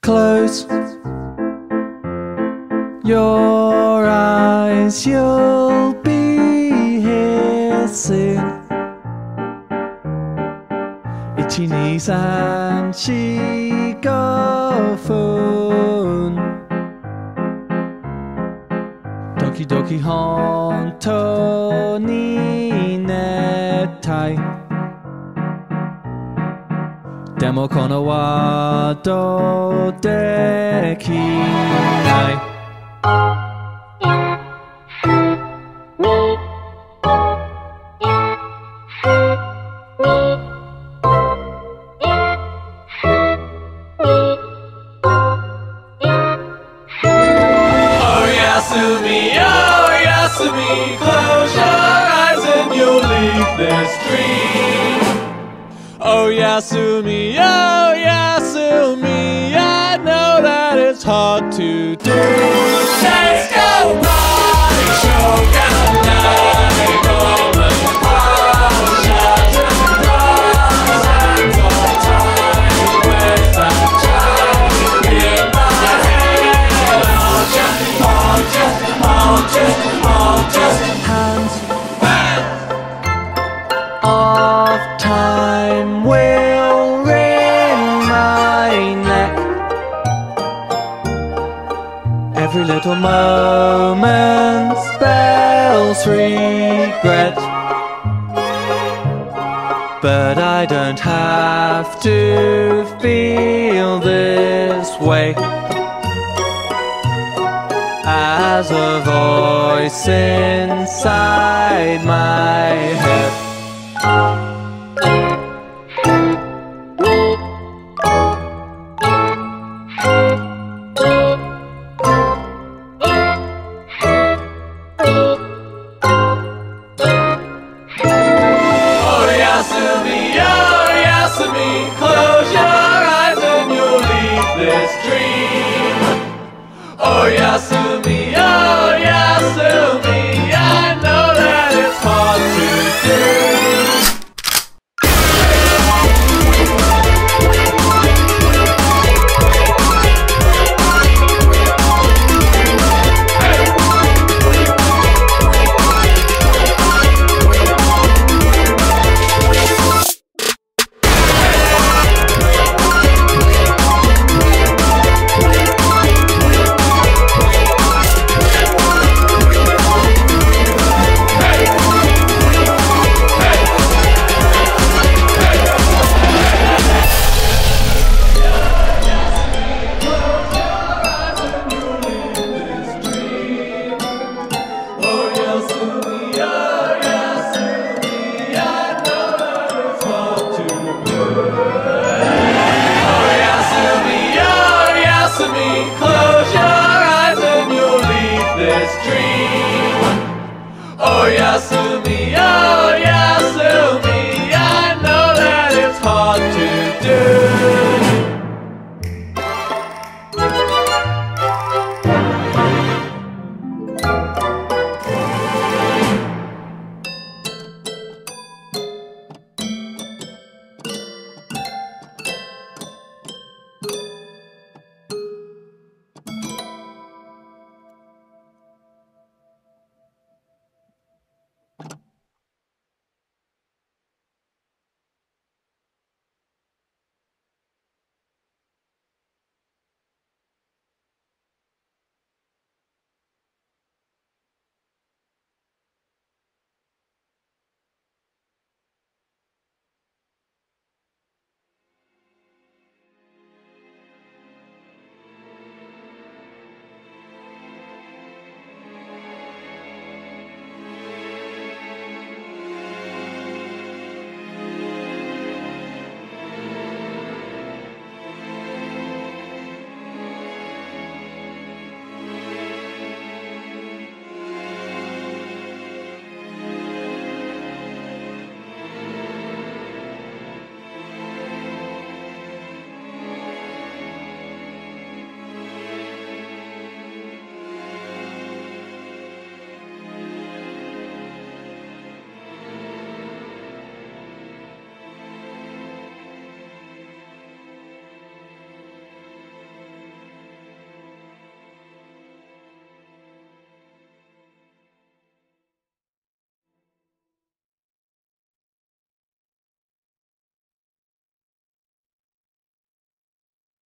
Close your eyes, you'll be here soon. 1、2、3、4、5分ドキドキ本当に熱帯でもこのワードできない Close your eyes and you'll leave this dream. Oh Yasumi, I know that it's hard to do. Let's go party, shogun night, Roman cross, shattered cross, hands on time, where's that child? In my head, I'll just hands of time will wring my neck. Every little moment spells regret, but I don't have to feel this way. As a voice inside my head Oh Yasumi, close your eyes and you'll leave this dream. Oh Yasumi